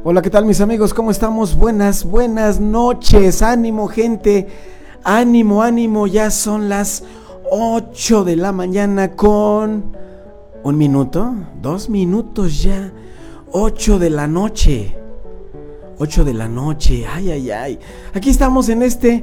Hola, ¿qué tal mis amigos? ¿Cómo estamos? Buenas noches. Ánimo, gente. Ánimo. Ya son las 8 de la mañana con... ¿1 minuto? 2 minutos ya. 8 de la noche. 8 de la noche. Ay. Aquí estamos en este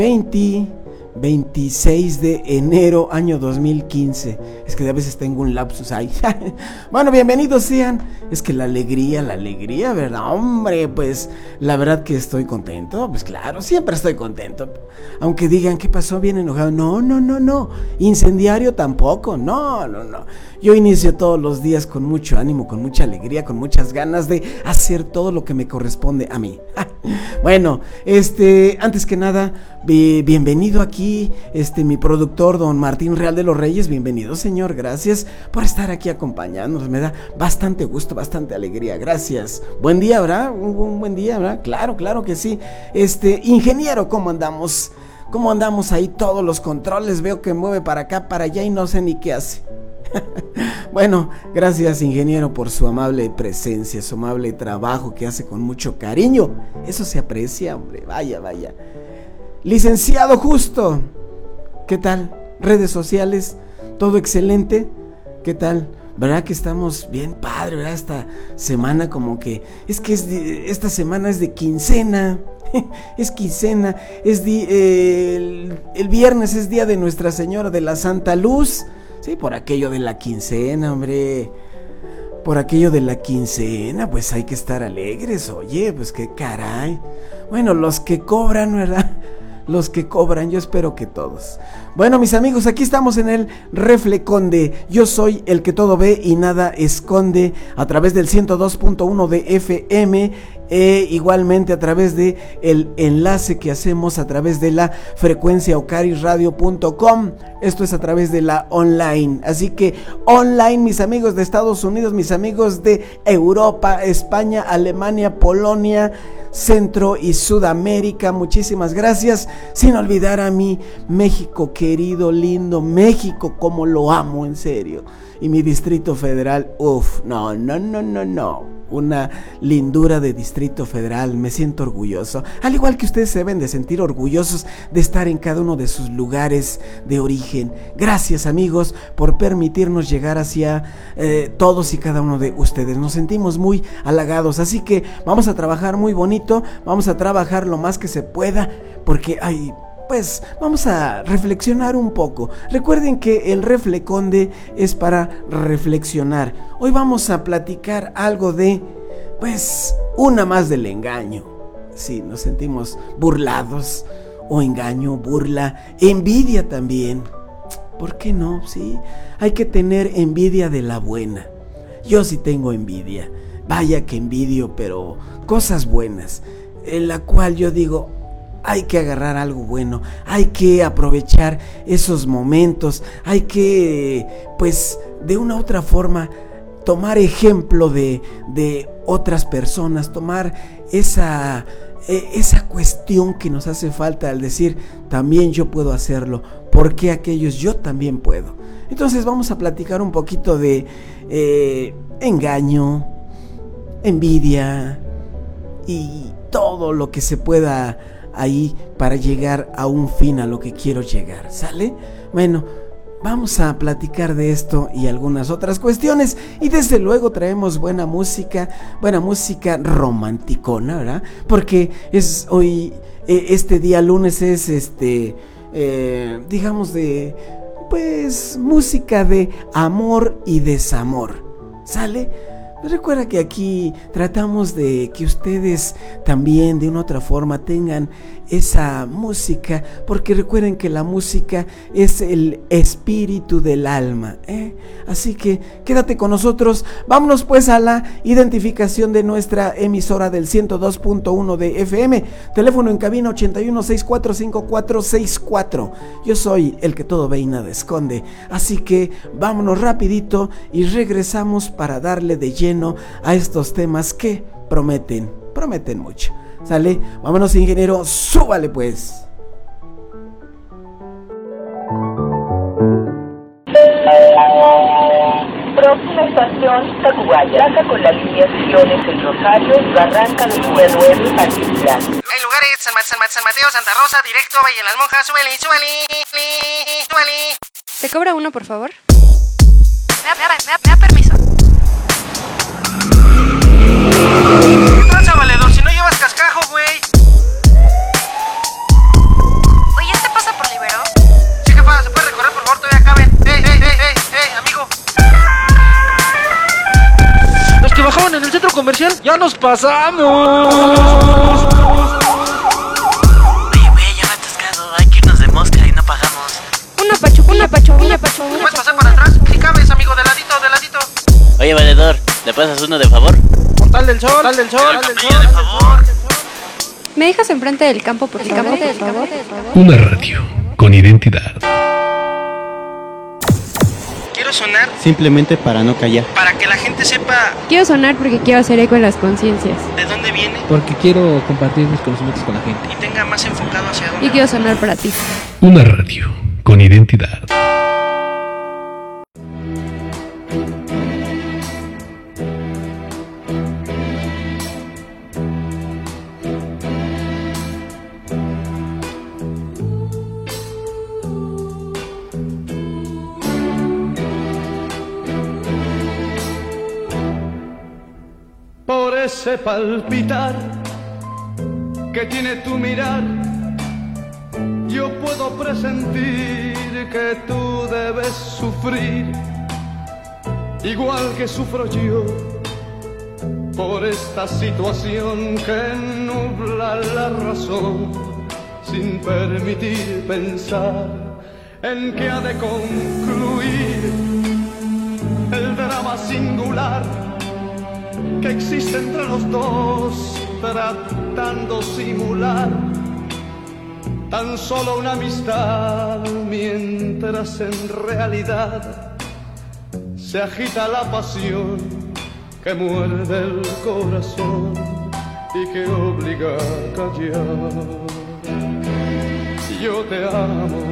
26 de enero, año 2015. Es que a veces tengo un lapsus ahí. Bueno, bienvenidos sean. Es que la alegría, ¿verdad? Hombre, pues la verdad que estoy contento. Pues claro, siempre estoy contento. Aunque digan, ¿qué pasó? Bien enojado. No. Incendiario tampoco. No. Yo inicio todos los días con mucho ánimo, con mucha alegría, con muchas ganas de hacer todo lo que me corresponde a mí. Bueno, antes que nada, bienvenido aquí, mi productor, don Martín Real de los Reyes. Bienvenido, señor, gracias por estar aquí acompañándonos. Me da bastante gusto, bastante alegría, gracias. Buen día, ¿verdad? Un buen día, ¿verdad? Claro que sí. Ingeniero, ¿cómo andamos? ¿Cómo andamos ahí todos los controles? Veo que mueve para acá, para allá y no sé ni qué hace. Bueno, gracias ingeniero por su amable presencia, su amable trabajo que hace con mucho cariño. Eso se aprecia, hombre, vaya. Licenciado Justo, ¿qué tal? Redes sociales, todo excelente, ¿qué tal? ¿Verdad que estamos bien padre, verdad? Esta semana como que, esta semana es de quincena. Es quincena, el viernes es día de Nuestra Señora de la Santa Luz. Sí, por aquello de la quincena, hombre. Por aquello de la quincena, pues hay que estar alegres, oye, pues qué caray. Bueno, los que cobran, ¿verdad? Los que cobran, yo espero que todos. Bueno, mis amigos, aquí estamos en el Refleconde. Yo soy el que todo ve y nada esconde, a través del 102.1 de FM, igualmente a través de el enlace que hacemos a través de la frecuencia ocarisradio.com. Esto es a través de la online. Así que online, mis amigos de Estados Unidos, mis amigos de Europa, España, Alemania, Polonia, Centro y Sudamérica, muchísimas gracias. Sin olvidar a mi México querido, lindo México, como lo amo, en serio. Y mi Distrito Federal, no. Una lindura de Distrito Federal, me siento orgulloso. Al igual que ustedes se deben de sentir orgullosos de estar en cada uno de sus lugares de origen. Gracias, amigos, por permitirnos llegar hacia todos y cada uno de ustedes. Nos sentimos muy halagados, así que vamos a trabajar muy bonito, vamos a trabajar lo más que se pueda, porque pues vamos a reflexionar un poco. Recuerden que el Refleconde es para reflexionar. Hoy vamos a platicar algo de, pues, una más del engaño. Sí, nos sentimos burlados, o engaño, burla, envidia también. ¿Por qué no? Sí, hay que tener envidia de la buena. Yo sí tengo envidia. Vaya que envidio, pero cosas buenas, en la cual yo digo, hay que agarrar algo bueno, hay que aprovechar esos momentos, hay que, pues, de una u otra forma, tomar ejemplo de otras personas, tomar esa cuestión que nos hace falta al decir, también yo puedo hacerlo, porque aquellos yo también puedo. Entonces vamos a platicar un poquito de engaño, envidia y todo lo que se pueda ahí para llegar a un fin, a lo que quiero llegar, ¿sale? Bueno, vamos a platicar de esto y algunas otras cuestiones, y desde luego traemos buena música romanticona, ¿verdad? Porque es hoy, este día lunes es digamos de, pues, música de amor y desamor, ¿sale? Recuerda que aquí tratamos de que ustedes también de una u otra forma tengan esa música, porque recuerden que la música es el espíritu del alma, Así que quédate con nosotros. Vámonos pues a la identificación de nuestra emisora del 102.1 de FM. Teléfono en cabina 81645464. Yo soy el que todo ve y nada esconde. Así que vámonos rapidito y regresamos para darle de lleno a estos temas que prometen mucho. ¿Sale? Vámonos, ingeniero, súbale pues. Próxima estación Estación Tacubaya. Plaza con las líneas Siones El Rosario, Barranca de Cuba 9, Particular. Hay lugares, San Mateo, Santa Rosa, directo, Valle de las Monjas, súbele. ¿Se cobra uno, por favor? Me da permiso. ¿Qué tranza, valedor? Si no llevas cascajo, güey. Oye, ¿este pasa por Libero? Sí, jefa, ¿se puede recorrer, por favor? Todavía caben. Amigo. Los que bajaban en el centro comercial, ya nos pasamos. Oye, güey, ya me he atascado. Hay que irnos de mosca y no pagamos. Una pachu. ¿Puedes pasar para atrás? Sí cabes, amigo, de ladito. Oye, valedor, ¿le pasas uno de favor? Portal del Sol. De favor. ¿Me dejas enfrente del campo, por favor? Una radio con identidad. Quiero sonar Simplemente para no callar. para que la gente sepa Quiero sonar porque quiero hacer eco en las conciencias. de dónde viene Porque quiero compartir mis conocimientos con la gente. y tenga más enfocado hacia dónde. Y quiero sonar para ti. Una radio con identidad. Por ese palpitar que tiene tu mirar, yo puedo presentir que tú debes sufrir, igual que sufro yo, por esta situación que nubla la razón, sin permitir pensar en que ha de concluir el drama singular que existe entre los dos, tratando simular tan solo una amistad, mientras en realidad se agita la pasión que muerde el corazón y que obliga a callar. Yo te amo,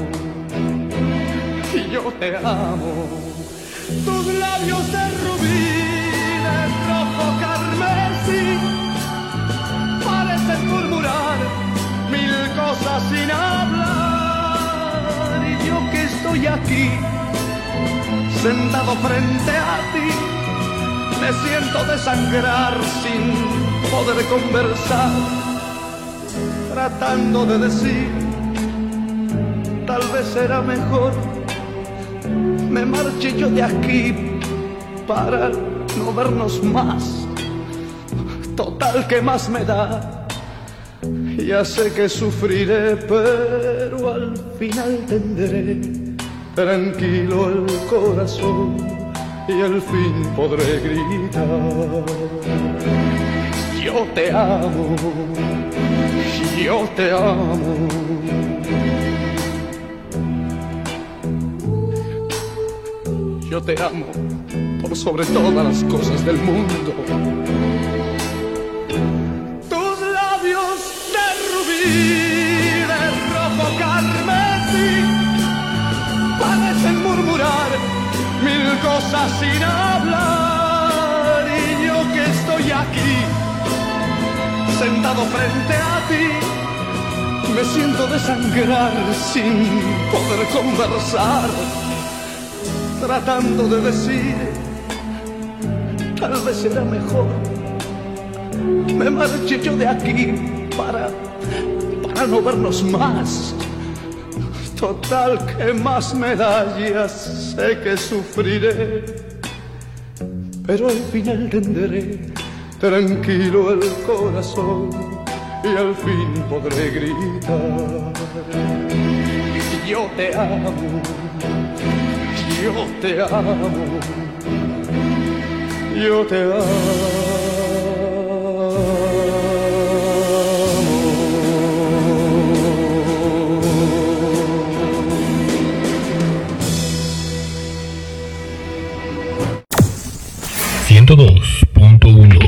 yo te amo, tus labios de rubí, rojo carmesí, parecen murmurar mil cosas sin hablar, y yo que estoy aquí, sentado frente a ti, me siento desangrar sin poder conversar, tratando de decir, tal vez será mejor, me marche yo de aquí para no vernos más, total, que más me da, ya sé que sufriré, pero al final tendré tranquilo el corazón y al fin podré gritar, yo te amo, yo te amo. Yo te amo por sobre todas las cosas del mundo. Tus labios de rubí, de rojo carmesí, parecen murmurar mil cosas sin hablar, y yo que estoy aquí, sentado frente a ti, me siento desangrar sin poder conversar, tratando de decir, tal vez será mejor, me marche yo de aquí para no vernos más, total, que más me da, ya sé que sufriré, pero al final tendré tranquilo el corazón y al fin podré gritar, yo te amo, yo te amo, yo te amo. 102.1.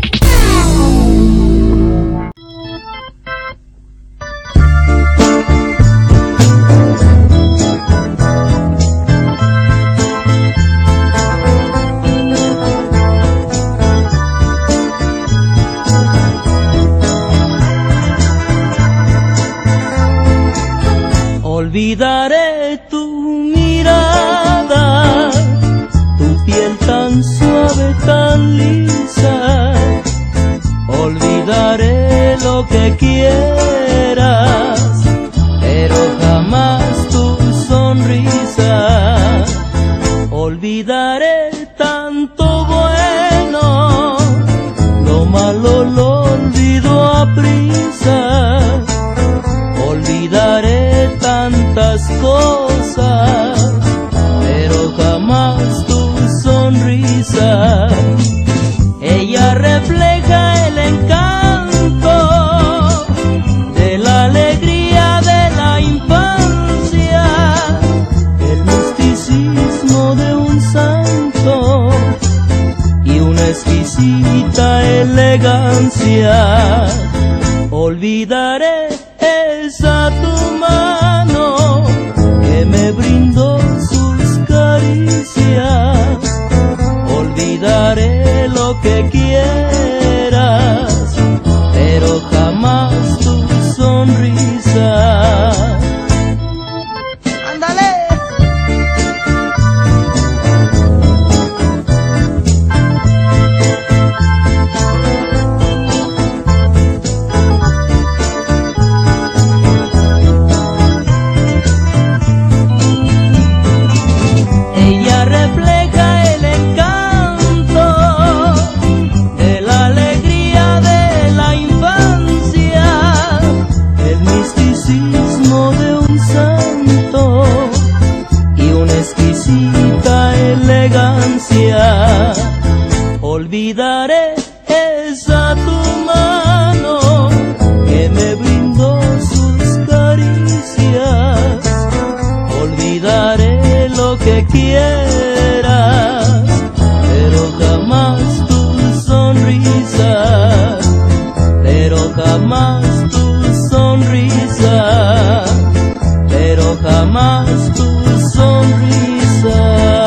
Olvidaré tu mirada, tu piel tan suave, tan lisa. Olvidaré lo que quieras, pero jamás tu sonrisa. Olvidaré tanto bueno, lo malo lo olvido aprisa. Olvidaré tantas cosas, pero jamás tu sonrisa. Ella refleja el encanto de la alegría de la infancia, el misticismo de un santo y una exquisita elegancia. Olvidaré esa tu mano que me brindó sus caricias. Olvidaré lo que quieras, pero jamás tu sonrisa. ¡Ándale! Ella refleja el encanto de la alegría de la infancia, el misticismo de un santo y una exquisita elegancia. Olvidaré esa tu mano que me brindó sus caricias. Olvidaré lo que quieras, pero jamás tu sonrisa, pero jamás tu sonrisa, pero jamás tu sonrisa.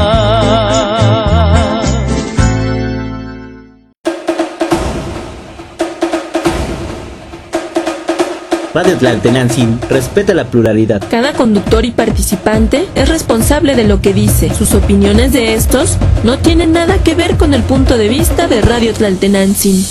Radio Tlaltenantzin respeta la pluralidad. Cada conductor y participante es responsable de lo que dice. Sus opiniones de estos no tienen nada que ver con el punto de vista de Radio Tlaltenantzin.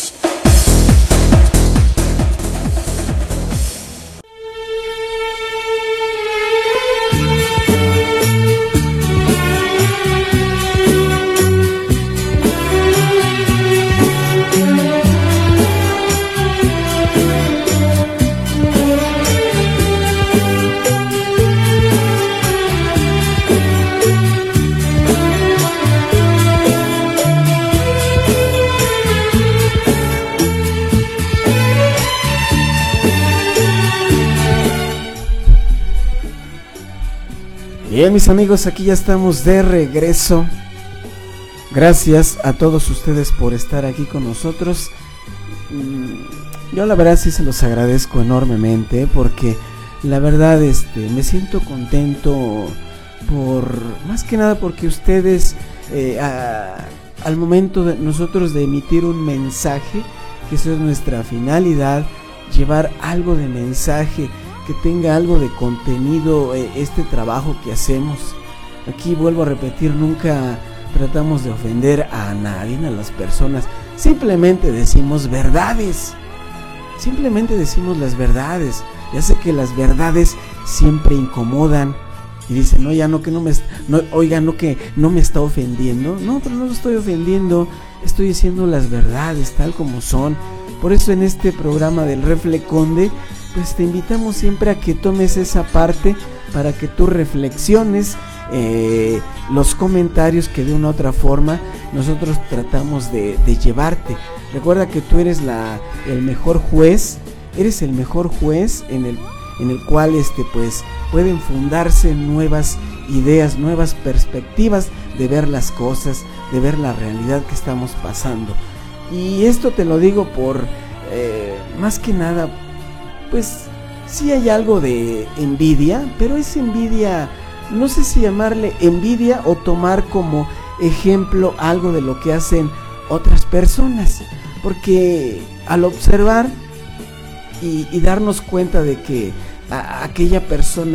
Bien, mis amigos, aquí ya estamos de regreso. Gracias a todos ustedes por estar aquí con nosotros. Yo la verdad sí se los agradezco enormemente, porque la verdad me siento contento más que nada porque ustedes al momento de nosotros de emitir un mensaje, que eso es nuestra finalidad, llevar algo de mensaje, que tenga algo de contenido, este trabajo que hacemos. Aquí vuelvo a repetir, nunca tratamos de ofender a nadie, a las personas. Simplemente decimos verdades. Simplemente decimos las verdades. Ya sé que las verdades siempre incomodan. Y dicen, no, ya no, que no me está ofendiendo. No, pero no lo estoy ofendiendo. Estoy diciendo las verdades tal como son. Por eso en este programa del Refleconde, pues te invitamos siempre a que tomes esa parte para que tú reflexiones los comentarios que de una u otra forma nosotros tratamos de llevarte. Recuerda que tú eres el mejor juez, eres el mejor juez en el cual pues pueden fundarse nuevas ideas, nuevas perspectivas de ver las cosas, de ver la realidad que estamos pasando. Y esto te lo digo por más que nada, pues sí hay algo de envidia, pero es envidia, no sé si llamarle envidia o tomar como ejemplo algo de lo que hacen otras personas, porque al observar y darnos cuenta de que aquella persona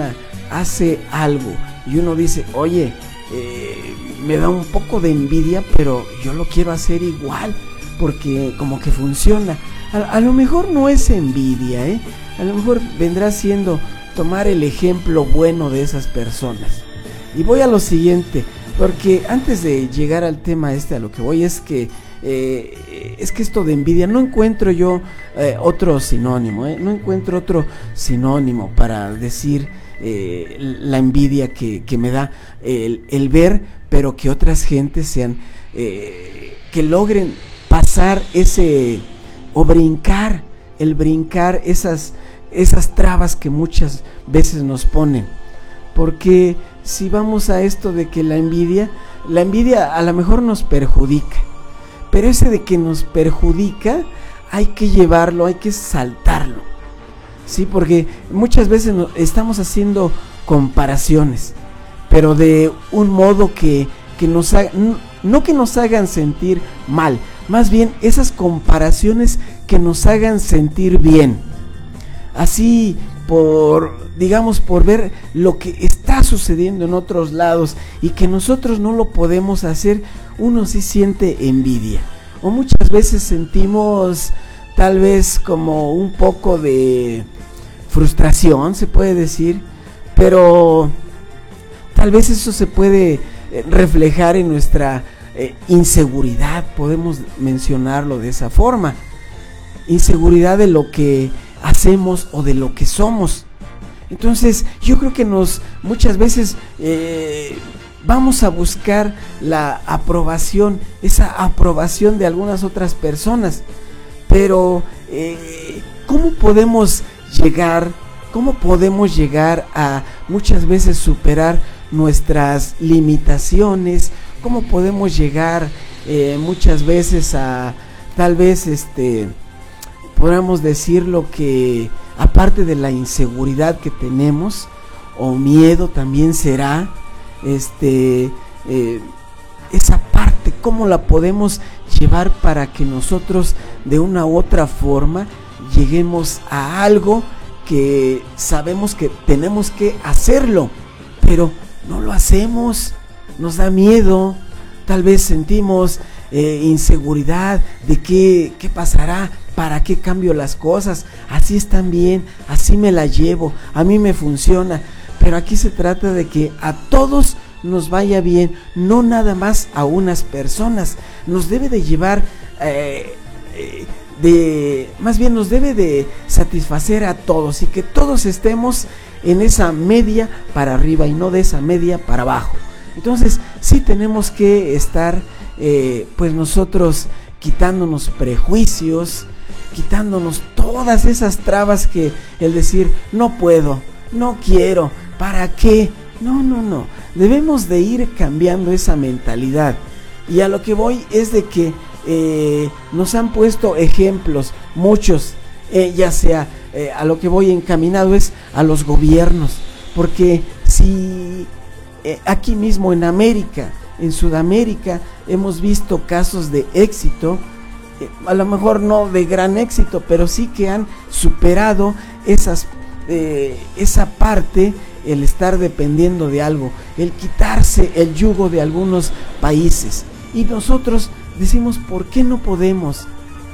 hace algo y uno dice, oye, me da un poco de envidia, pero yo lo quiero hacer igual, porque como que funciona. A lo mejor no es envidia, a lo mejor vendrá siendo tomar el ejemplo bueno de esas personas. Y voy a lo siguiente, porque antes de llegar al tema a lo que voy es que esto de envidia no encuentro yo otro sinónimo, no encuentro otro sinónimo para decir la envidia que me da el ver, pero que otras gentes sean que logren pasar o brincar esas trabas que muchas veces nos ponen. Porque si vamos a esto de que la envidia a lo mejor nos perjudica, pero ese de que nos perjudica hay que llevarlo, hay que saltarlo, sí, porque muchas veces estamos haciendo comparaciones, pero de un modo que no que nos hagan sentir mal, más bien esas comparaciones que nos hagan sentir bien, así por ver lo que está sucediendo en otros lados y que nosotros no lo podemos hacer. Uno sí siente envidia, o muchas veces sentimos tal vez como un poco de frustración, se puede decir, pero tal vez eso se puede reflejar en nuestra inseguridad, podemos mencionarlo de esa forma, inseguridad de lo que hacemos o de lo que somos. Entonces yo creo que muchas veces vamos a buscar la aprobación, esa aprobación de algunas otras personas, pero ¿cómo podemos llegar a muchas veces superar nuestras limitaciones? ¿Cómo podemos llegar muchas veces a tal vez podríamos decirlo que aparte de la inseguridad que tenemos o miedo también será esa parte, cómo la podemos llevar para que nosotros de una u otra forma lleguemos a algo que sabemos que tenemos que hacerlo, pero no lo hacemos, nos da miedo, tal vez sentimos inseguridad de qué pasará, para qué cambio las cosas, así están bien, así me la llevo, a mí me funciona, pero aquí se trata de que a todos nos vaya bien, no nada más a unas personas, nos debe de llevar más bien nos debe de satisfacer a todos y que todos estemos en esa media para arriba y no de esa media para abajo. Entonces sí tenemos que estar pues nosotros quitándonos prejuicios, quitándonos todas esas trabas que el decir no puedo, no quiero, ¿para qué? No, debemos de ir cambiando esa mentalidad. Y a lo que voy es de que nos han puesto ejemplos, muchos, ya sea, a lo que voy encaminado es a los gobiernos, porque si aquí mismo en América, en Sudamérica, hemos visto casos de éxito, a lo mejor no de gran éxito, pero sí que han superado esa parte, el estar dependiendo de algo, el quitarse el yugo de algunos países. Y nosotros decimos, ¿por qué no podemos?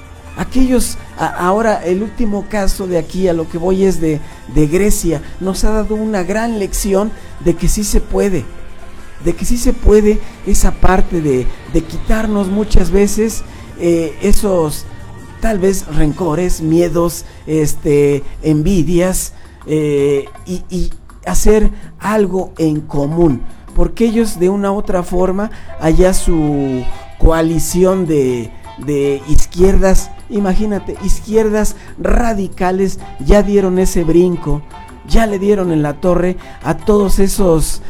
Ahora el último caso de aquí, a lo que voy es de Grecia, nos ha dado una gran lección de que sí se puede, esa parte de quitarnos muchas veces esos tal vez rencores, miedos, envidias, y hacer algo en común, porque ellos de una u otra forma, allá su coalición de izquierdas, imagínate, izquierdas radicales ya dieron ese brinco, ya le dieron en la torre a todos esos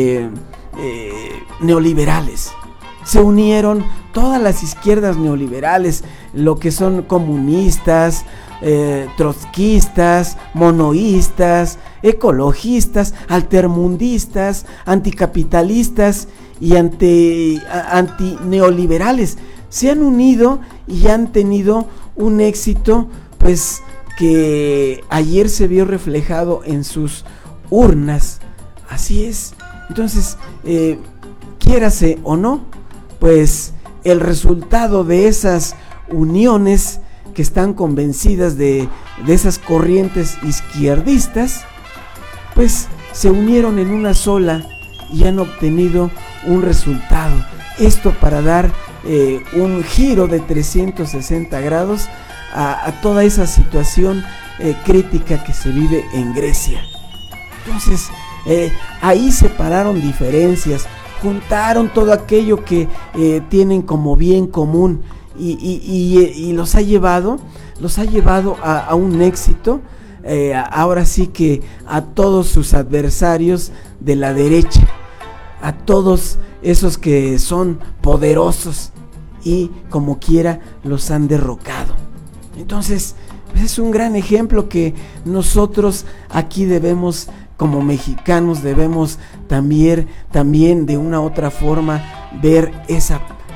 neoliberales. Se unieron todas las izquierdas neoliberales, lo que son comunistas, trotskistas, monoístas, ecologistas, altermundistas, anticapitalistas y antineoliberales. Se han unido y han tenido un éxito, pues que ayer se vio reflejado en sus urnas, Así es. Entonces, quiérase o no, pues el resultado de esas uniones que están convencidas de esas corrientes izquierdistas, pues se unieron en una sola y han obtenido un resultado. Esto para dar un giro de 360 grados a toda esa situación crítica que se vive en Grecia. Entonces, ahí separaron diferencias, juntaron todo aquello que tienen como bien común y los ha llevado a un éxito. Ahora sí que a todos sus adversarios de la derecha, a todos esos que son poderosos y como quiera los han derrocado. Entonces, es un gran ejemplo que nosotros aquí debemos, como mexicanos, debemos también de una u otra forma ver esa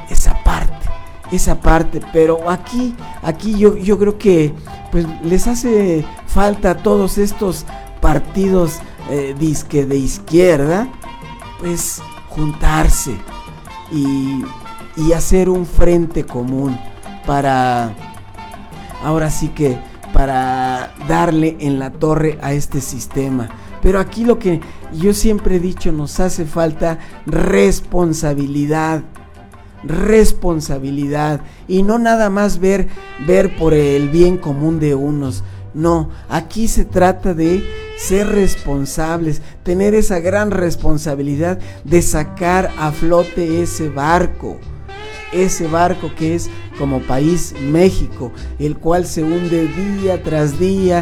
parte, pero aquí yo creo que pues les hace falta a todos estos partidos disque de izquierda, pues juntarse y hacer un frente común para, ahora sí que para darle en la torre a este sistema. Pero aquí lo que yo siempre he dicho, nos hace falta responsabilidad, y no nada más ver por el bien común de unos. No, aquí se trata de ser responsables, tener esa gran responsabilidad de sacar a flote ese barco que es como país México, el cual se hunde día tras día,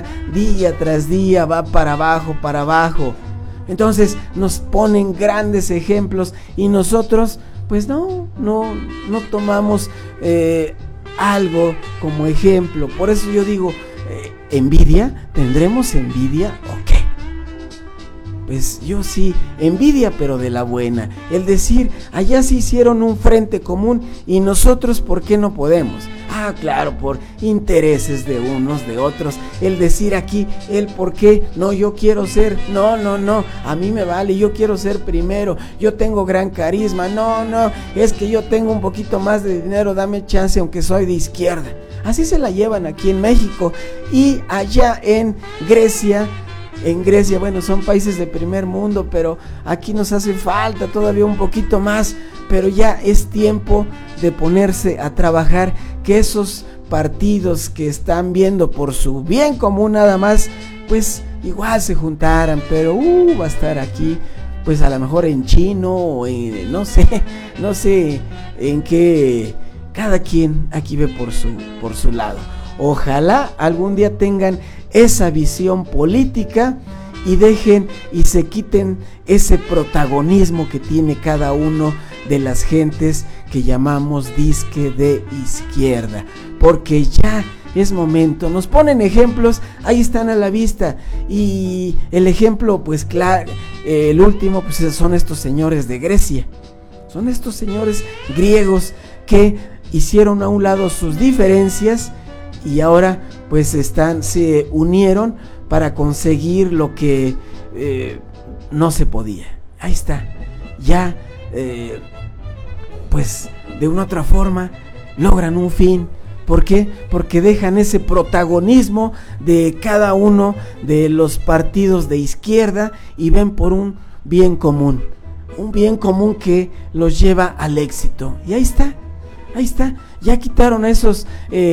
va para abajo. Entonces nos ponen grandes ejemplos y nosotros pues no tomamos algo como ejemplo. Por eso yo digo, ¿envidia? ¿Tendremos envidia o qué? Pues yo sí, envidia, pero de la buena. El decir, allá sí hicieron un frente común y nosotros, ¿por qué no podemos? Ah, claro, por intereses de unos, de otros. El decir aquí, el por qué, no, yo quiero ser, no, a mí me vale, yo quiero ser primero, yo tengo gran carisma, no, es que yo tengo un poquito más de dinero, dame chance aunque soy de izquierda. Así se la llevan aquí en México y allá en Grecia, bueno, son países de primer mundo, pero aquí nos hace falta todavía un poquito más, pero ya es tiempo de ponerse a trabajar, que esos partidos que están viendo por su bien común nada más, pues igual se juntaran, pero va a estar aquí, pues a lo mejor en chino o en, no sé en qué, cada quien aquí ve por su lado. Ojalá algún día tengan esa visión política y dejen y se quiten ese protagonismo que tiene cada uno de las gentes que llamamos disque de izquierda, porque ya es momento. Nos ponen ejemplos, ahí están a la vista, y el ejemplo pues claro, el último pues son estos señores de Grecia, son estos señores griegos que hicieron a un lado sus diferencias y ahora pues se unieron para conseguir lo que no se podía. Ahí está, ya pues de una otra forma logran un fin. ¿Por qué? Porque dejan ese protagonismo de cada uno de los partidos de izquierda y ven por un bien común que los lleva al éxito. Y ahí está, ya quitaron a esos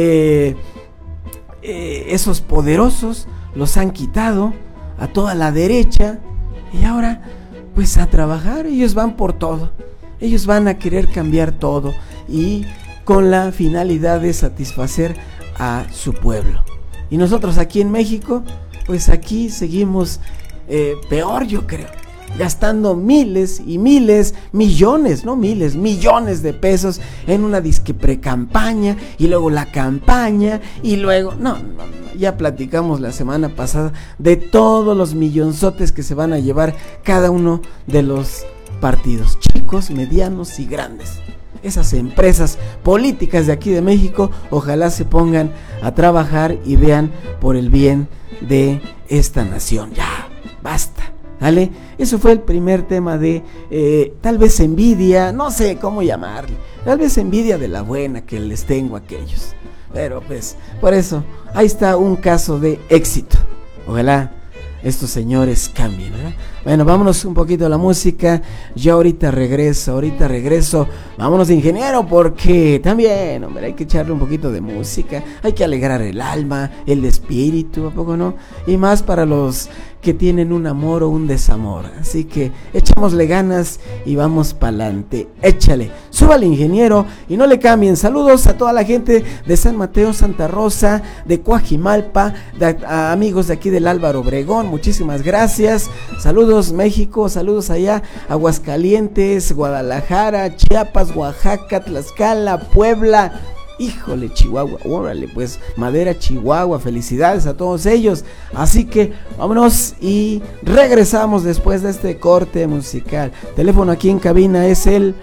poderosos, los han quitado a toda la derecha y ahora pues a trabajar. Ellos van por todo, ellos van a querer cambiar todo y con la finalidad de satisfacer a su pueblo. Y nosotros aquí en México, pues aquí seguimos peor, yo creo, gastando miles y miles, millones de pesos en una disque pre-campaña y luego la campaña y luego, no, ya platicamos la semana pasada de todos los millonzotes que se van a llevar cada uno de los partidos, chicos, medianos y grandes. Esas empresas políticas de aquí de México, ojalá se pongan a trabajar y vean por el bien de esta nación. Ya, basta. ¿Vale? Eso fue el primer tema de tal vez envidia, no sé cómo llamarle, tal vez envidia de la buena que les tengo a aquellos. Pero pues, por eso, ahí está un caso de éxito. Ojalá estos señores cambien, ¿verdad? Bueno, vámonos un poquito a la música. Yo ahorita regreso. Vámonos, ingeniero, porque también, hombre, hay que echarle un poquito de música. Hay que alegrar el alma, el espíritu, ¿a poco no? Y más para los que tienen un amor o un desamor. Así que echémosle ganas y vamos pa'lante. Échale, súbale, ingeniero, y no le cambien. Saludos a toda la gente de San Mateo, Santa Rosa, de Coajimalpa, a amigos de aquí del Álvaro Obregón, muchísimas gracias. Saludos México, saludos allá, Aguascalientes, Guadalajara, Chiapas, Oaxaca, Tlaxcala, Puebla. Híjole, Chihuahua, órale pues, Madera, Chihuahua, felicidades a todos ellos. Así que vámonos y regresamos después de este corte musical. Teléfono aquí en cabina es el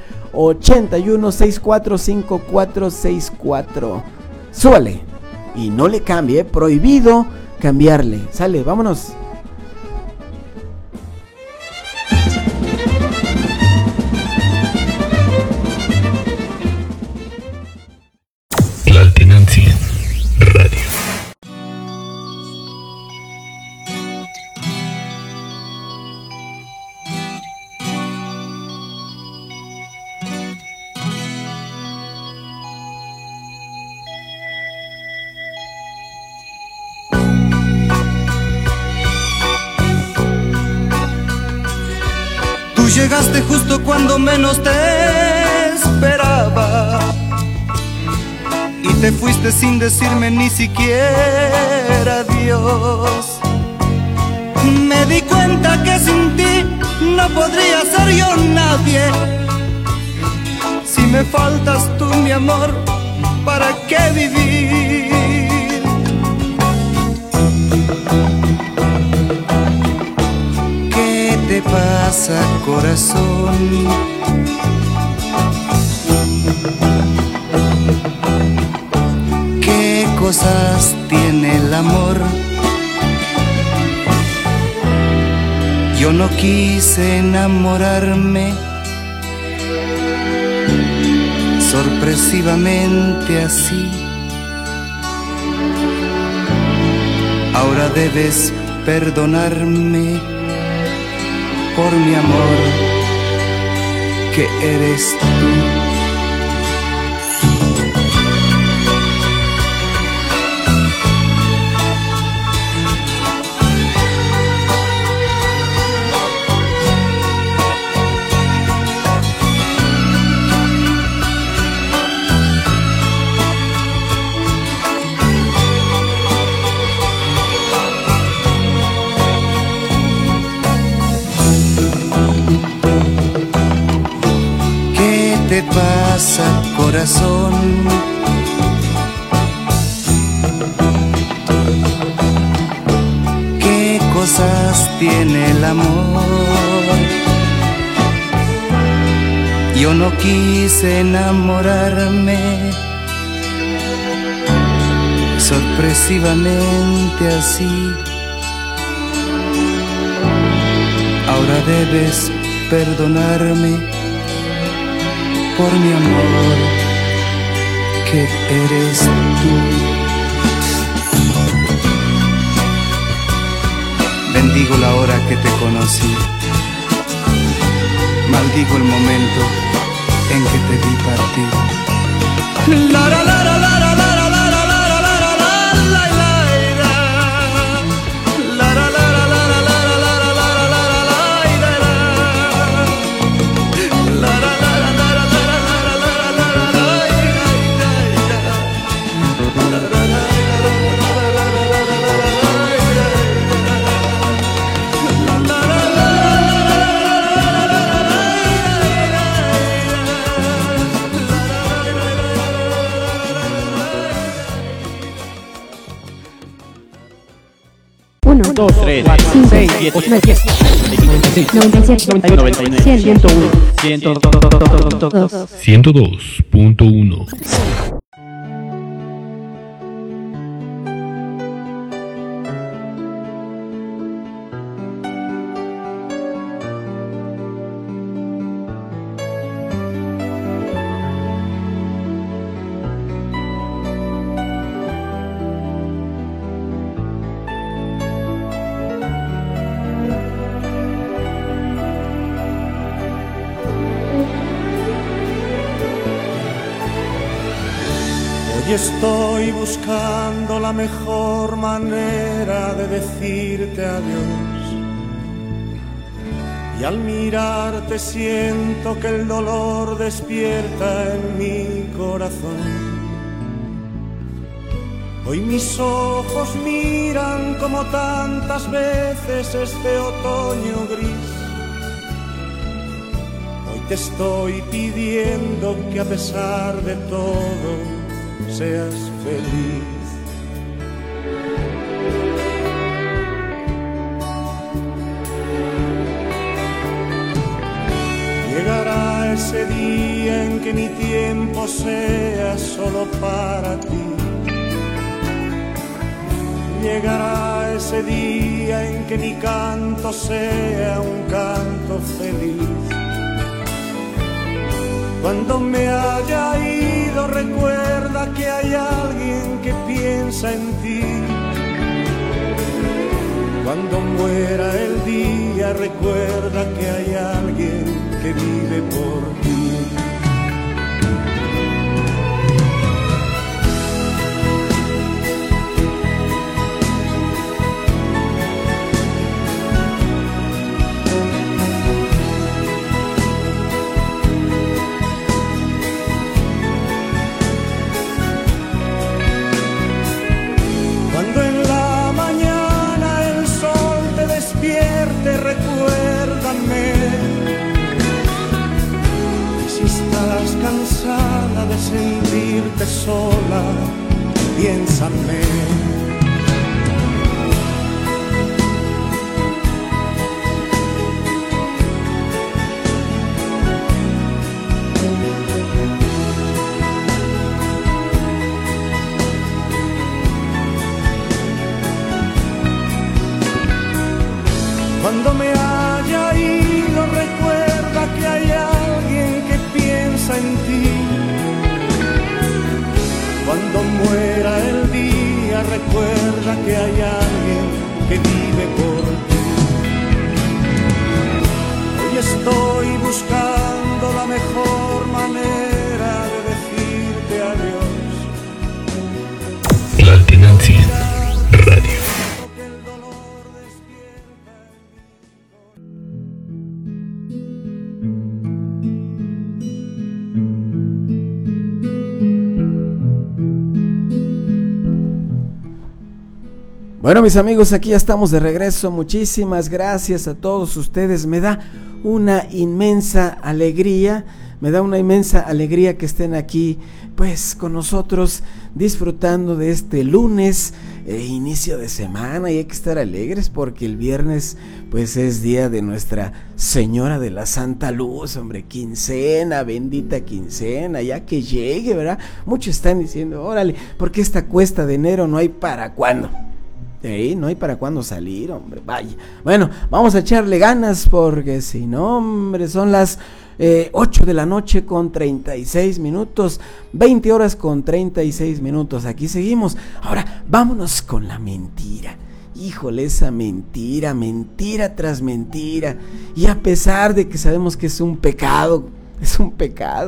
81645464. Súbale y no le cambie, prohibido cambiarle. Sale, vámonos. Tlaltenancingo Radio. Tú llegaste justo cuando menos te esperaba y te fuiste sin decirme ni siquiera adiós. Me di cuenta que sin ti no podría ser yo nadie. Si me faltas tú, mi amor, ¿para qué vivir? ¿Qué te pasa, corazón? ¿Qué cosas tiene el amor? Yo no quise enamorarme sorpresivamente así. Ahora debes perdonarme por mi amor, que eres tú. ¿Qué te pasa, corazón? ¿Qué cosas tiene el amor? Yo no quise enamorarme sorpresivamente así. Ahora debes perdonarme por mi amor, que eres tú. Bendigo la hora que te conocí, maldigo el momento en que te vi partir. La la la la la la la. Uno, 2, 3, 5, 6, 7, 8, 9, 10, 96, 91, 100, 101, 102.1. Y estoy buscando la mejor manera de decirte adiós. Y al mirarte siento que el dolor despierta en mi corazón. Hoy mis ojos miran como tantas veces este otoño gris. Hoy te estoy pidiendo que a pesar de todo seas feliz. Llegará ese día en que mi tiempo sea solo para ti. Llegará ese día en que mi canto sea un canto feliz. Cuando me haya ido recuerda que hay alguien que piensa en ti. Cuando muera el día recuerda que hay alguien que vive por ti. Cansada de sentirte sola, piénsame. Cuando me haya ido recuerda que hay alguien que piensa en ti. Cuando muera el día recuerda que hay alguien que vive por ti. Hoy estoy buscando la mejor manera de decirte adiós. La Alternancia Radio. Bueno, mis amigos, aquí ya estamos de regreso. Muchísimas gracias a todos ustedes. Me da una inmensa alegría que estén aquí, pues, con nosotros, disfrutando de este lunes, inicio de semana, y hay que estar alegres porque el viernes, pues, es día de Nuestra Señora de la Santa Luz, hombre, quincena, bendita quincena, ya que llegue, ¿verdad? Muchos están diciendo, órale, porque esta cuesta de enero no hay para cuándo. No hay para cuándo salir, hombre, vaya. Bueno, vamos a echarle ganas porque si no, hombre, son las 8 de la noche con 36 minutos, 20 horas con 36 minutos, aquí seguimos. Ahora, vámonos con la mentira. Híjole, esa mentira, mentira tras mentira. Y a pesar de que sabemos que es un pecado, es el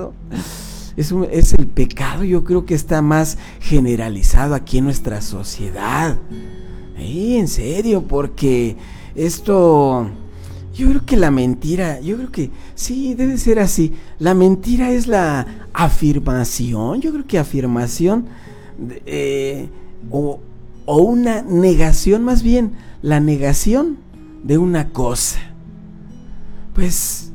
pecado, yo creo que está más generalizado aquí en nuestra sociedad. En serio, porque esto, yo creo que la mentira, yo creo que sí, debe ser así. La mentira es la afirmación, yo creo que afirmación o una negación, más bien la negación de una cosa. Pues,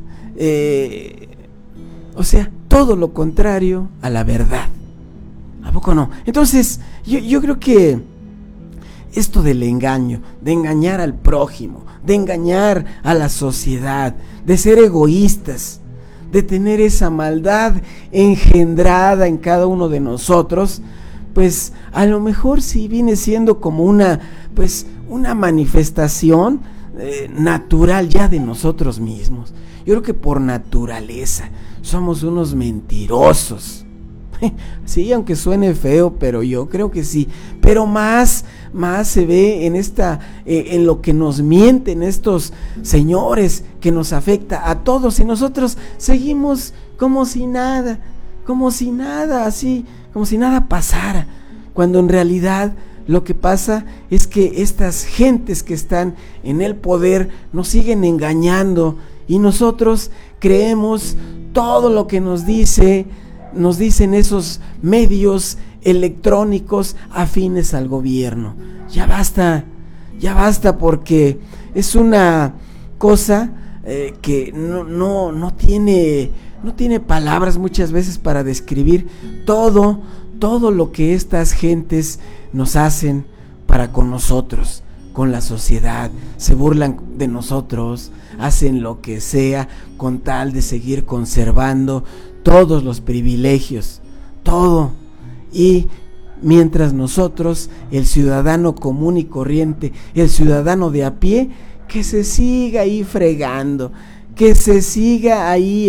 o sea, todo lo contrario a la verdad. ¿A poco no? Entonces, yo creo que esto del engaño, de engañar al prójimo, de engañar a la sociedad, de ser egoístas, de tener esa maldad engendrada en cada uno de nosotros, pues a lo mejor sí viene siendo como una manifestación natural ya de nosotros mismos. Yo creo que por naturaleza somos unos mentirosos. Sí, aunque suene feo, pero yo creo que sí. Pero más se ve en lo que nos mienten estos señores, que nos afecta a todos, y nosotros seguimos como si nada, así, como si nada pasara, cuando en realidad lo que pasa es que estas gentes que están en el poder nos siguen engañando y nosotros creemos todo lo que nos dicen esos medios electrónicos afines al gobierno. Ya basta porque es una cosa que no tiene palabras muchas veces para describir todo lo que estas gentes nos hacen para con nosotros, con la sociedad. Se burlan de nosotros, hacen lo que sea con tal de seguir conservando todos los privilegios, todo. Y mientras nosotros, el ciudadano común y corriente, el ciudadano de a pie, que se siga ahí fregando, que se siga ahí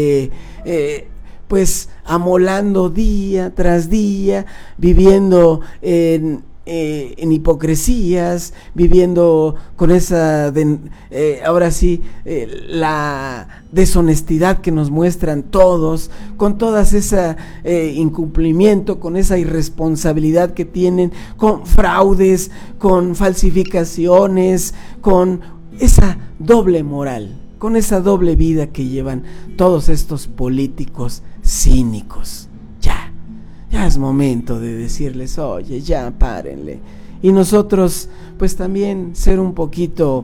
pues amolando día tras día, viviendo en hipocresías, viviendo con esa la deshonestidad que nos muestran todos, con todas ese incumplimiento, con esa irresponsabilidad que tienen, con fraudes, con falsificaciones, con esa doble moral, con esa doble vida que llevan todos estos políticos cínicos. Ya es momento de decirles, oye, ya párenle. Y nosotros, pues también ser un poquito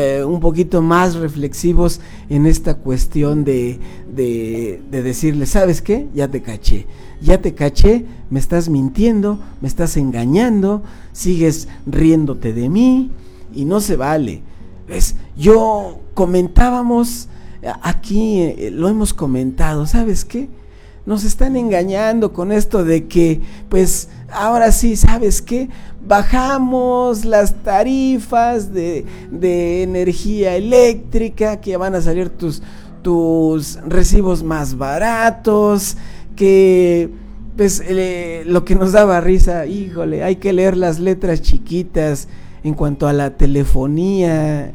más reflexivos en esta cuestión de decirles, ¿sabes qué? Ya te caché, me estás mintiendo, me estás engañando, sigues riéndote de mí y no se vale. ¿Ves? Comentábamos aquí, lo hemos comentado, ¿sabes qué? Nos están engañando con esto de que, pues, ahora sí, ¿sabes qué? Bajamos las tarifas de energía eléctrica, que van a salir tus recibos más baratos, que, pues, lo que nos daba risa, híjole, hay que leer las letras chiquitas en cuanto a la telefonía.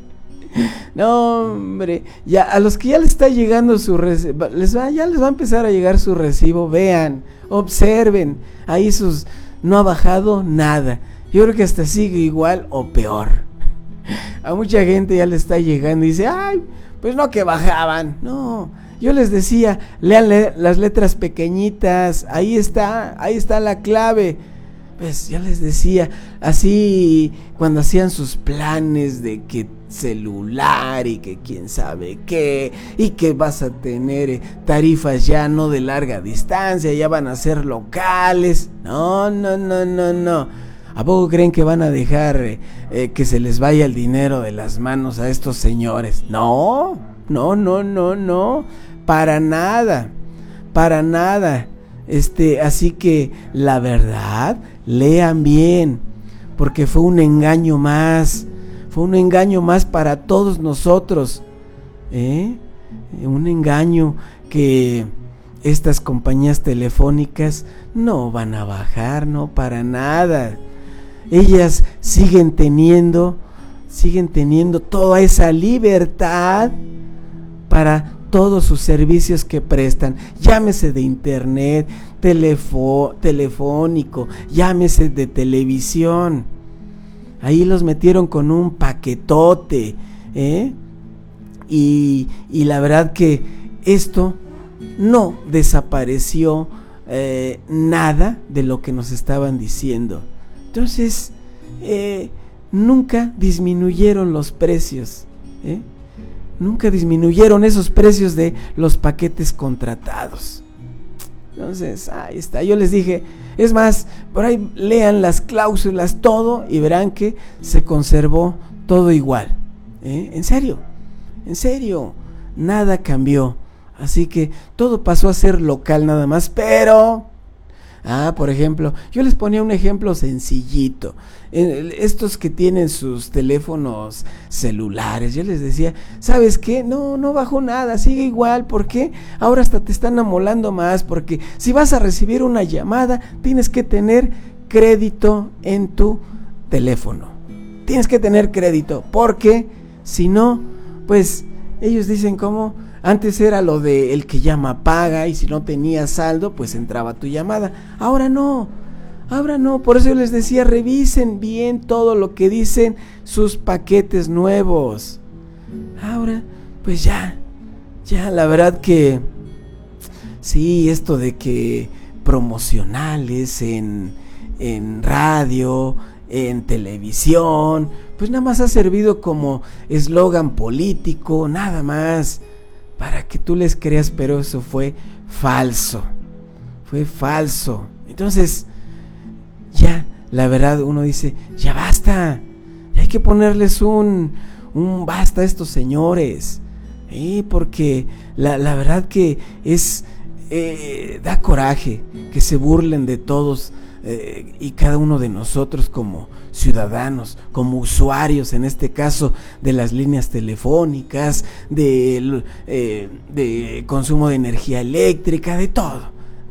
No, hombre, ya a los que ya les está llegando su recibo, ya les va a empezar a llegar su recibo, vean, observen, ahí no ha bajado nada, yo creo que hasta sigue igual o peor. A mucha gente ya le está llegando y dice, ay, pues no que bajaban, no, yo les decía, lean las letras pequeñitas, ahí está la clave. Pues ya les decía, así cuando hacían sus planes de que celular y que quién sabe qué, y que vas a tener tarifas ya no de larga distancia, ya van a ser locales. No. ¿A poco creen que van a dejar que se les vaya el dinero de las manos a estos señores? No, para nada. Así que la verdad, lean bien, porque fue un engaño más para todos nosotros, un engaño que estas compañías telefónicas no van a bajar, no, para nada. Ellas siguen teniendo toda esa libertad para todos sus servicios que prestan, llámese de internet, telefónico, llámese de televisión. Ahí los metieron con un paquetote, y la verdad que esto no desapareció nada de lo que nos estaban diciendo. Entonces, nunca disminuyeron los precios, nunca disminuyeron esos precios de los paquetes contratados. Entonces, ahí está, yo les dije, es más, por ahí lean las cláusulas, todo, y verán que se conservó todo igual, en serio, nada cambió, así que todo pasó a ser local nada más, pero... por ejemplo, yo les ponía un ejemplo sencillito. Estos que tienen sus teléfonos celulares, yo les decía, ¿sabes qué? No bajó nada, sigue igual. ¿Por qué? Ahora hasta te están amolando más, porque si vas a recibir una llamada, tienes que tener crédito en tu teléfono. Tienes que tener crédito, porque si no, pues ellos dicen, ¿cómo? Antes era lo de el que llama paga, y si no tenías saldo, pues entraba tu llamada. Ahora no, por eso yo les decía, revisen bien todo lo que dicen sus paquetes nuevos. Ahora, pues ya, la verdad que sí, esto de que promocionales en radio, en televisión, pues nada más ha servido como eslogan político, nada más, para que tú les creas, pero eso fue falso. Entonces, ya, la verdad, uno dice, ya basta, ya hay que ponerles un basta a estos señores, porque la verdad que es, da coraje que se burlen de todos y cada uno de nosotros como ciudadanos, como usuarios, en este caso de las líneas telefónicas, de consumo de energía eléctrica, de todo,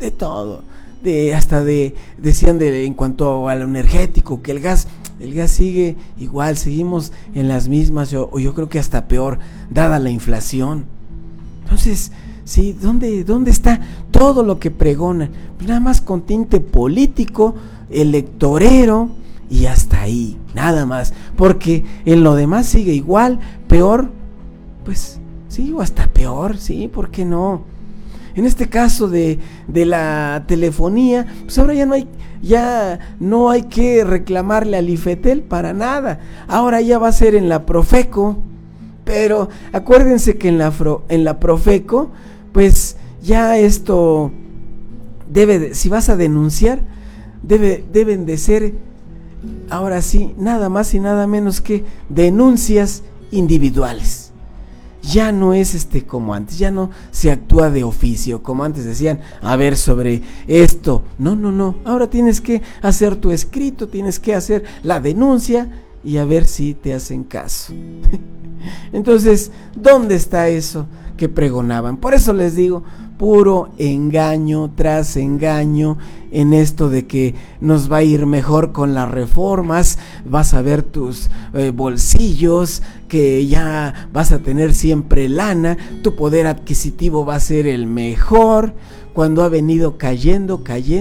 decían en cuanto a lo energético, que el gas sigue igual, seguimos en las mismas, o yo creo que hasta peor, dada la inflación. Entonces, sí, ¿dónde está todo lo que pregonan? Pues nada más con tinte político, electorero, y hasta ahí, nada más, porque en lo demás sigue igual, peor, pues sí, o hasta peor, sí, ¿por qué no? En este caso de la telefonía, pues ahora ya no hay que reclamarle al IFETEL para nada. Ahora ya va a ser en la Profeco, pero acuérdense que en la Profeco, pues ya esto si vas a denunciar, deben de ser, ahora sí, nada más y nada menos que denuncias individuales. Ya no es como antes, ya no se actúa de oficio, como antes decían, a ver sobre esto. No, ahora tienes que hacer tu escrito, tienes que hacer la denuncia y a ver si te hacen caso. Entonces, ¿dónde está eso que pregonaban? Por eso les digo, puro engaño tras engaño, en esto de que nos va a ir mejor con las reformas, vas a ver tus bolsillos, que ya vas a tener siempre lana, tu poder adquisitivo va a ser el mejor, cuando ha venido cayendo,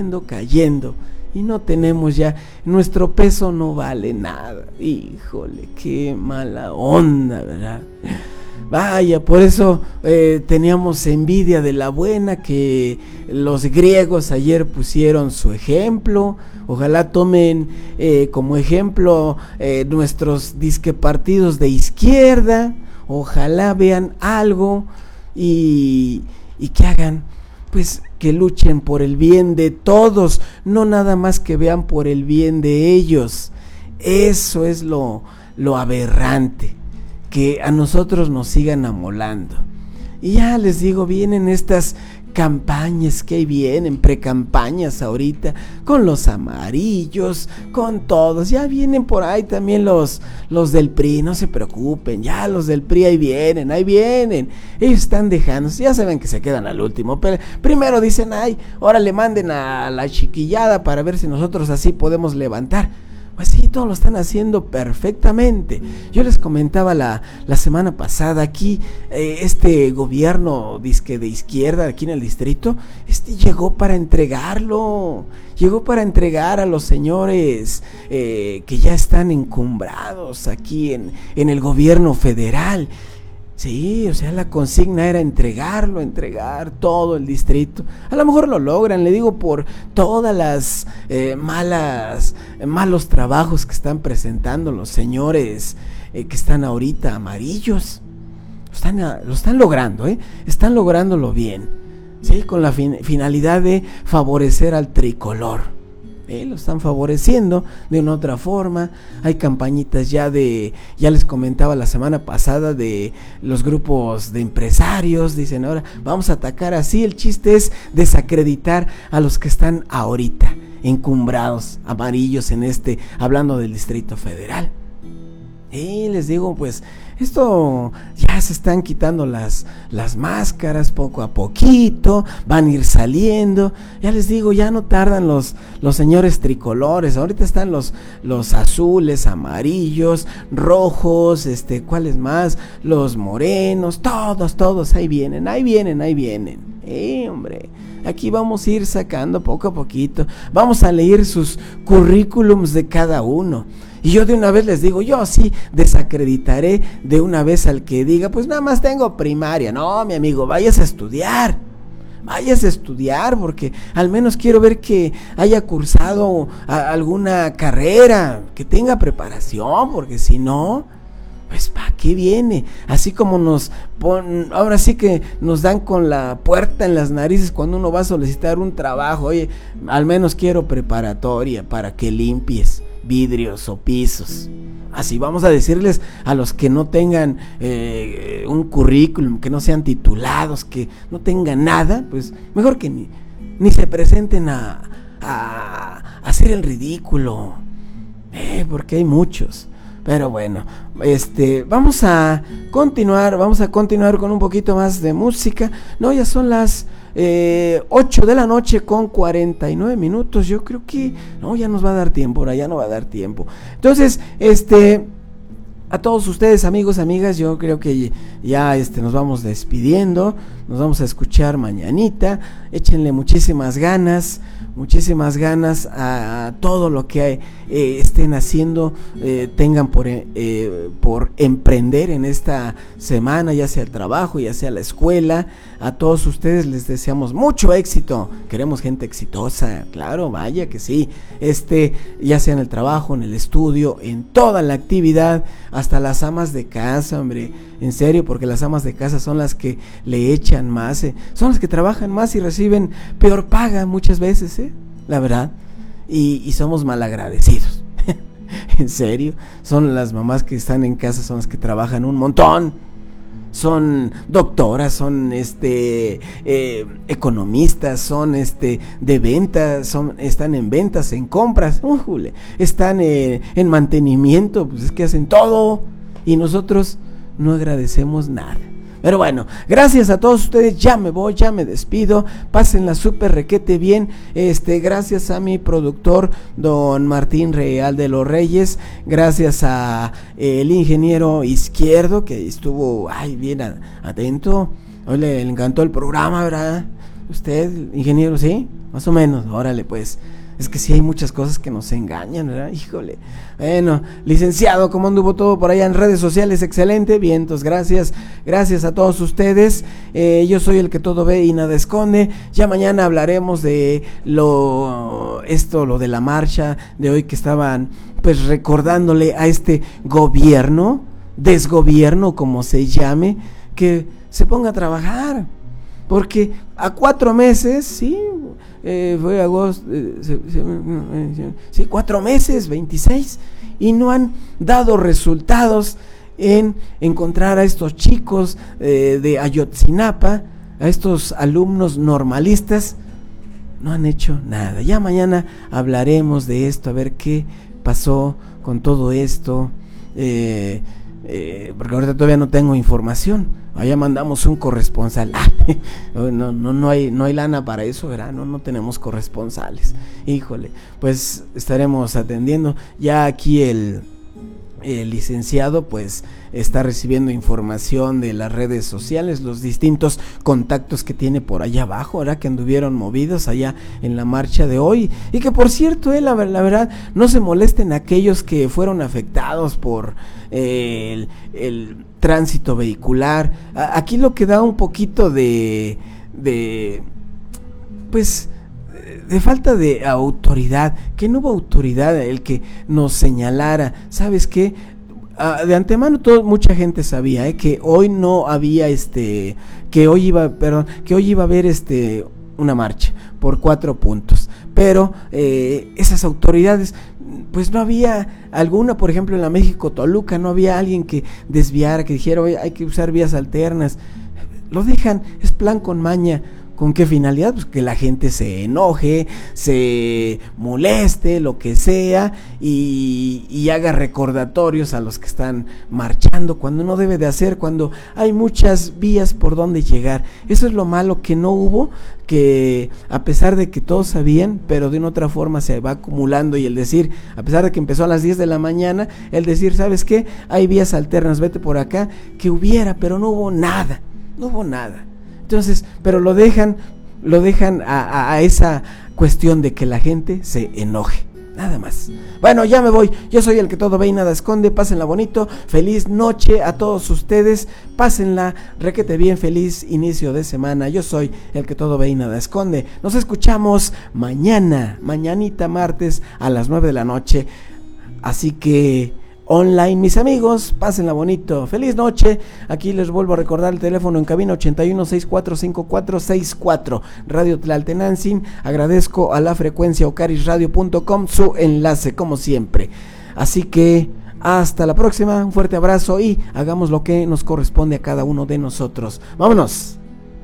y no tenemos ya, nuestro peso no vale nada. Híjole, qué mala onda, ¿verdad? Vaya, por eso teníamos envidia de la buena, que los griegos ayer pusieron su ejemplo. Ojalá tomen como ejemplo nuestros disque partidos de izquierda. Ojalá vean algo y que hagan, pues que luchen por el bien de todos, no nada más que vean por el bien de ellos. Eso es lo aberrante, que a nosotros nos sigan amolando. Y ya les digo, vienen estas campañas que vienen, precampañas ahorita, con los amarillos, con todos, ya vienen por ahí también los del PRI, no se preocupen, ya los del PRI ahí vienen, ellos están dejando, ya saben que se quedan al último, pero primero dicen, ahora le manden a la chiquillada para ver si nosotros así podemos levantar. Pues sí, todos lo están haciendo perfectamente. Yo les comentaba la semana pasada aquí, este gobierno disque de izquierda aquí en el distrito, llegó para entregarlo, llegó para entregar a los señores que ya están encumbrados aquí en el gobierno federal. Sí, o sea, la consigna era entregar todo el distrito. A lo mejor lo logran, le digo, por todas las malos trabajos que están presentando los señores que están ahorita amarillos. Lo están logrando, están lográndolo bien, sí, con la finalidad de favorecer al tricolor. Lo están favoreciendo de una otra forma. Hay campañitas ya les comentaba la semana pasada, de los grupos de empresarios, dicen ahora vamos a atacar así, el chiste es desacreditar a los que están ahorita encumbrados, amarillos hablando del Distrito Federal. Y les digo, pues esto ya se están quitando las máscaras poco a poquito, van a ir saliendo. Ya les digo, ya no tardan los señores tricolores. Ahorita están los azules, amarillos, rojos, ¿cuáles más? Los morenos, todos ahí vienen. Hombre, aquí vamos a ir sacando poco a poquito. Vamos a leer sus currículums de cada uno. Y yo de una vez les digo, yo sí desacreditaré de una vez al que diga, pues nada más tengo primaria. No, mi amigo, váyase a estudiar, porque al menos quiero ver que haya cursado alguna carrera, que tenga preparación, porque si no, pues ¿para qué viene? Así como ahora sí que nos dan con la puerta en las narices cuando uno va a solicitar un trabajo. Oye, al menos quiero preparatoria para que limpies vidrios o pisos. Así vamos a decirles a los que no tengan un currículum, que no sean titulados, que no tengan nada, pues mejor que ni se presenten a hacer el ridículo, porque hay muchos. Pero bueno, vamos a continuar con un poquito más de música. No, ya son las 8 de la noche con 49 minutos. Yo creo que no, ya nos va a dar tiempo, ahora ya no va a dar tiempo. Entonces, a todos ustedes, amigos, amigas, yo creo que ya nos vamos despidiendo. Nos vamos a escuchar mañanita. Échenle muchísimas ganas a todo lo que estén haciendo, tengan por emprender en esta semana, ya sea el trabajo, ya sea la escuela. A todos ustedes les deseamos mucho éxito. Queremos gente exitosa, claro, vaya que sí. Ya sea en el trabajo, en el estudio, en toda la actividad, hasta las amas de casa, hombre, en serio, porque las amas de casa son las que le echan más, son las que trabajan más y reciben peor paga muchas veces, la verdad, y somos malagradecidos. En serio, son las mamás que están en casa, son las que trabajan un montón, son doctoras, son economistas, son de ventas, están en ventas, en compras, están en mantenimiento, pues es que hacen todo y nosotros no agradecemos nada. Pero bueno, gracias a todos ustedes, ya me voy, ya me despido, pásenla súper requete bien, gracias a mi productor, don Martín Real de los Reyes, gracias a el ingeniero Izquierdo, que estuvo, bien atento, hoy le encantó el programa, ¿verdad? Usted, ingeniero, ¿sí? Más o menos, órale pues. Es que sí hay muchas cosas que nos engañan, ¿verdad? Híjole. Bueno, licenciado, ¿cómo anduvo todo por allá en redes sociales? Excelente, vientos, gracias a todos ustedes. Yo soy el que todo ve y nada esconde. Ya mañana hablaremos de lo de la marcha de hoy, que estaban pues recordándole a este gobierno, desgobierno como se llame, que se ponga a trabajar. Porque a 4 meses, sí, fue agosto, sí, 4 meses, 26, y no han dado resultados en encontrar a estos chicos de Ayotzinapa, a estos alumnos normalistas. No han hecho nada. Ya mañana hablaremos de esto, a ver qué pasó con todo esto, porque ahorita todavía no tengo información. Allá mandamos un corresponsal. No hay lana para eso, ¿verdad? No tenemos corresponsales. Híjole, pues estaremos atendiendo. Ya aquí el licenciado pues está recibiendo información de las redes sociales, los distintos contactos que tiene por allá abajo, ¿verdad? Que anduvieron movidos allá en la marcha de hoy, y que por cierto, la verdad, no se molesten aquellos que fueron afectados por el tránsito vehicular. Aquí lo que da un poquito de falta de autoridad, que no hubo autoridad el que nos señalara, ¿sabes qué? De antemano mucha gente sabía que hoy no había que hoy iba a haber una marcha por 4 puntos, pero esas autoridades, pues no había alguna, por ejemplo en la México Toluca no había alguien que desviara, que dijera, oye, hay que usar vías alternas. Lo dejan, es plan con maña, ¿Con qué finalidad? Pues que la gente se enoje, se moleste, lo que sea, y haga recordatorios a los que están marchando, cuando no debe de hacer, cuando hay muchas vías por donde llegar. Eso es lo malo, que no hubo, que a pesar de que todos sabían, pero de una otra forma se va acumulando, y el decir, a pesar de que empezó a las 10 de la mañana, el decir, ¿sabes qué? Hay vías alternas, vete por acá, que hubiera, pero no hubo nada. Entonces, pero lo dejan a esa cuestión de que la gente se enoje, nada más. Bueno, ya me voy, yo soy el que todo ve y nada esconde. Pásenla bonito, feliz noche a todos ustedes, pásenla requete bien, feliz inicio de semana. Yo soy el que todo ve y nada esconde. Nos escuchamos mañanita martes a las 9 de la noche, así que online, mis amigos, pásenla bonito, feliz noche. Aquí les vuelvo a recordar el teléfono en cabina 81645464, Radio Tlaltenantzin. Agradezco a la frecuencia ocarisradio.com su enlace, como siempre. Así que hasta la próxima, un fuerte abrazo y hagamos lo que nos corresponde a cada uno de nosotros. ¡Vámonos!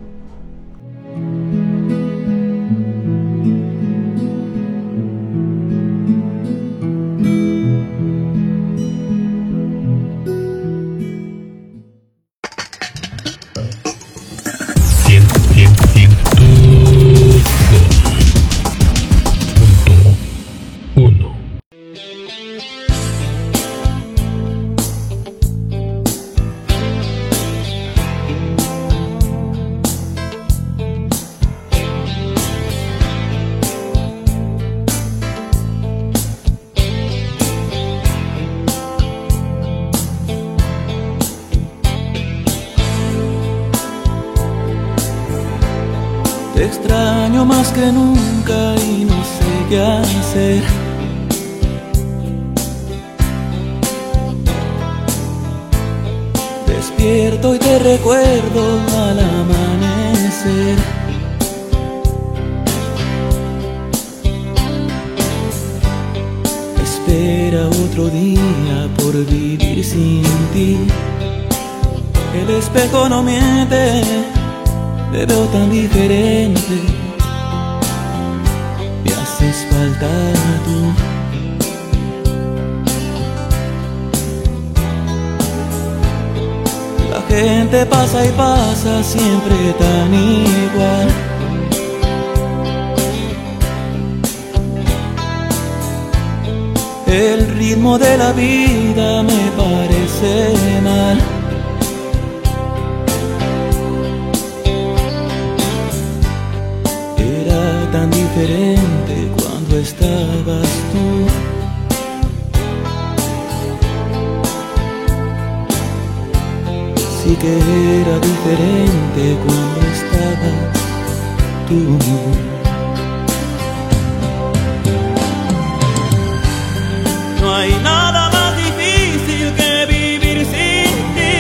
Te extraño más que nunca y no sé qué hacer. Despierto y te recuerdo al amanecer. Espera otro día por vivir sin ti. El espejo no miente, te veo tan diferente. Me haces falta tú. La gente pasa y pasa siempre tan igual. El ritmo de la vida me parece mal. Tan diferente cuando estabas tú. Sí que era diferente cuando estabas tú. No hay nada más difícil que vivir sin ti.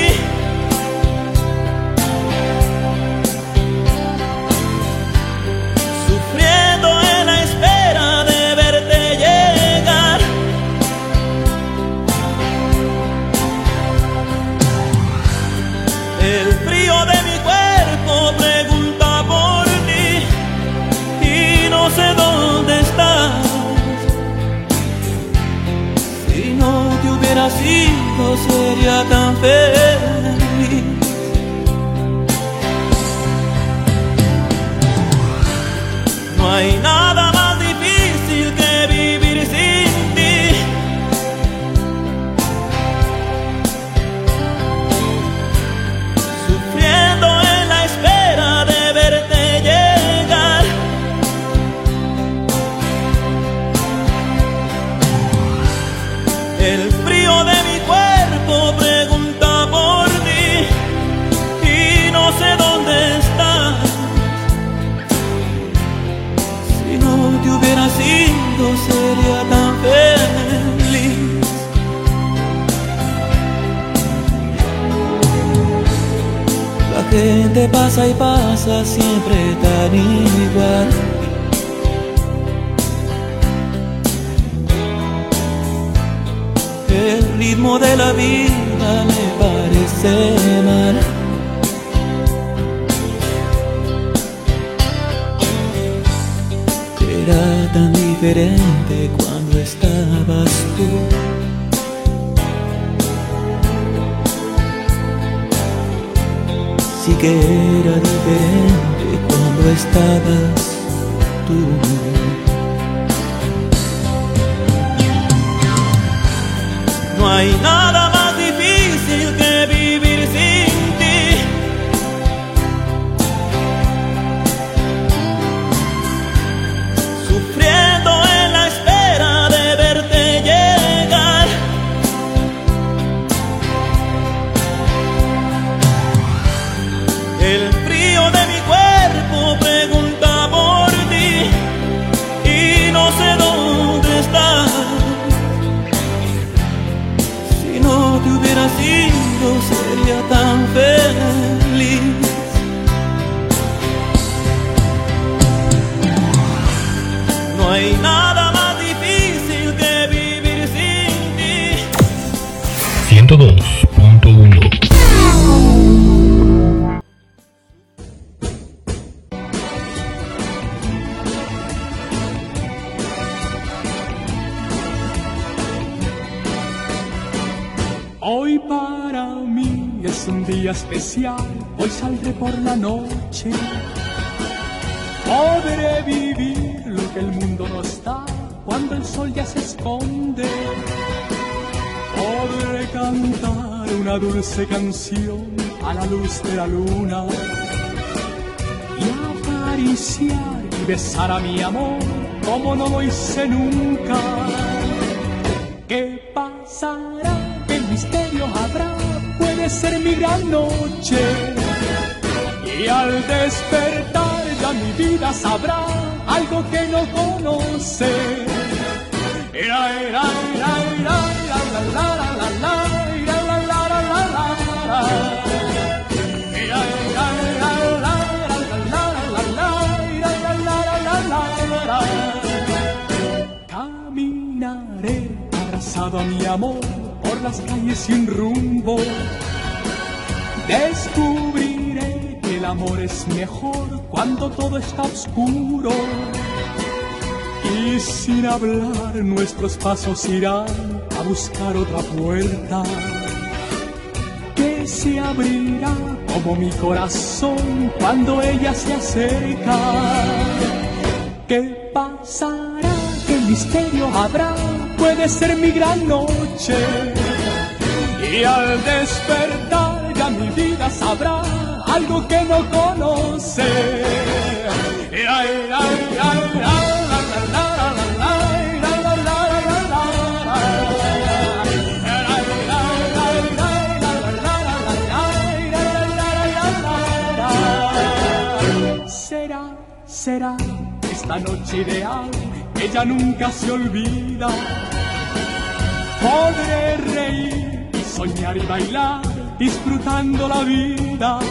No sería tan feliz. No hay nada más difícil que vivir sin ti. Sufriendo en la espera de verte llegar. El frío de mi cuerpo pregunta por ti y no sé dónde estás. Si no te hubieras ido sería tan feliz. La gente pasa y pasa siempre tan igual. El ritmo de la vida me parece mal. diferente cuando estabas tú. Sí que era diferente cuando estabas tú. No hay nada más difícil que vivir sin ti. Sufriendo en la espera de verte llegar. El frío de mi cuerpo pregunta por ti y no sé dónde estás. Si no te hubieras ido sería tan feliz. No hay nada más difícil que vivir sin ti. 102.1. Hoy para mí es un día especial, hoy saldré por la noche. Podré vivir lo que el mundo no está cuando el sol ya se esconde. Podré cantar una dulce canción a la luz de la luna y acariciar y besar a mi amor como no lo hice nunca. ¿Qué pasará? ¿Qué misterio habrá? Puede ser mi gran noche. Y al despertar ya mi vida sabrá algo que no conoce. Caminaré abrazado a mi amor por las calles sin rumbo. Descubriré que el amor es mejor cuando todo está oscuro. Y sin hablar nuestros pasos irán a buscar otra puerta que se abrirá como mi corazón cuando ella se acerca. ¿Qué pasará? ¿Qué misterio habrá? Puede ser mi gran noche. Y al despertar ya mi vida sabrá algo que no conoce. Será esta noche ideal, ella nunca se olvida. Podré reír y soñar y bailar, disfrutando la vida.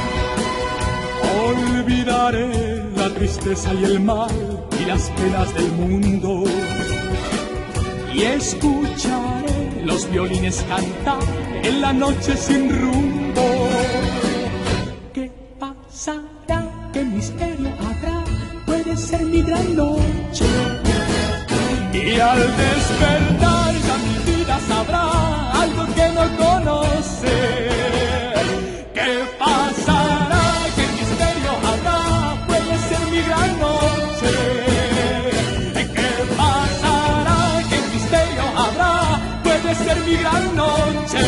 Olvidaré la tristeza y el mal y las penas del mundo. Y escucharé los violines cantar en la noche sin rumbo. ¿Qué pasará? ¿Qué misterio habrá? Puede ser mi gran noche. Y al despertar ya mi vida sabrá algo que no conoce. ¿Qué pasará? ¿Qué misterio habrá? Puede ser mi gran noche. ¿Qué pasará? ¿Qué misterio habrá? Puede ser mi gran noche.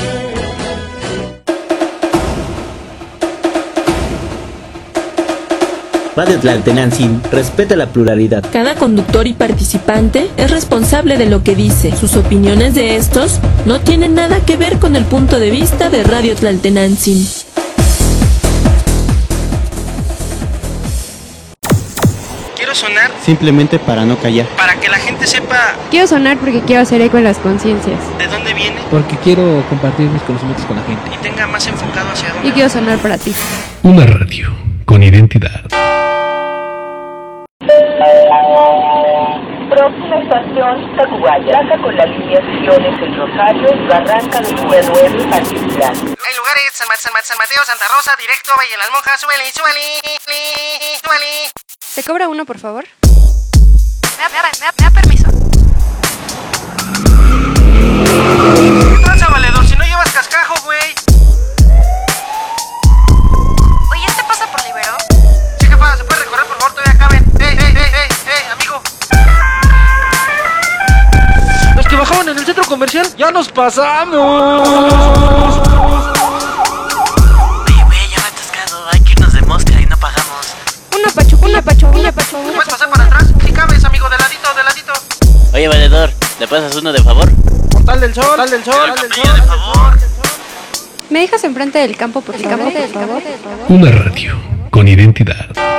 Radio Tlaltenantzin respeta la pluralidad. Cada conductor y participante es responsable de lo que dice. Sus opiniones de estos no tienen nada que ver con el punto de vista de Radio Tlaltenantzin. Quiero sonar simplemente para no callar. para que la gente sepa Quiero sonar porque quiero hacer eco en las conciencias. de dónde viene Porque quiero compartir mis conocimientos con la gente. y tenga más enfocado hacia dónde Y quiero sonar para ti. Una radio con identidad. Próxima estación, Tacubaya. Saca con las líneas El Rosario, Barranca del Pueblo, Altiplán. Hay lugares, San Mateo, Santa Rosa, directo, Valle de las Monjas, súbele. ¿Se cobra uno, por favor? me da permiso. ¿Qué tranza, valedor? Si no llevas cascajo, güey. Oye, ¿este pasa por Libero? Sí, jefa, ¿se puede recorrer, por favor? Todavía caben. Amigo. Los que bajaban en el centro comercial, ya nos pasamos. Oye, güey, ya me he atascado. Hay que irnos de mosca y no pagamos. Una pachuquilla. ¿Puedes pasar para atrás? Si cabes, amigo, de ladito. Oye, valedor, ¿le pasas uno de favor? Tal del sol. De favor. ¿Me dejas enfrente del campo, por favor? Una radio con identidad.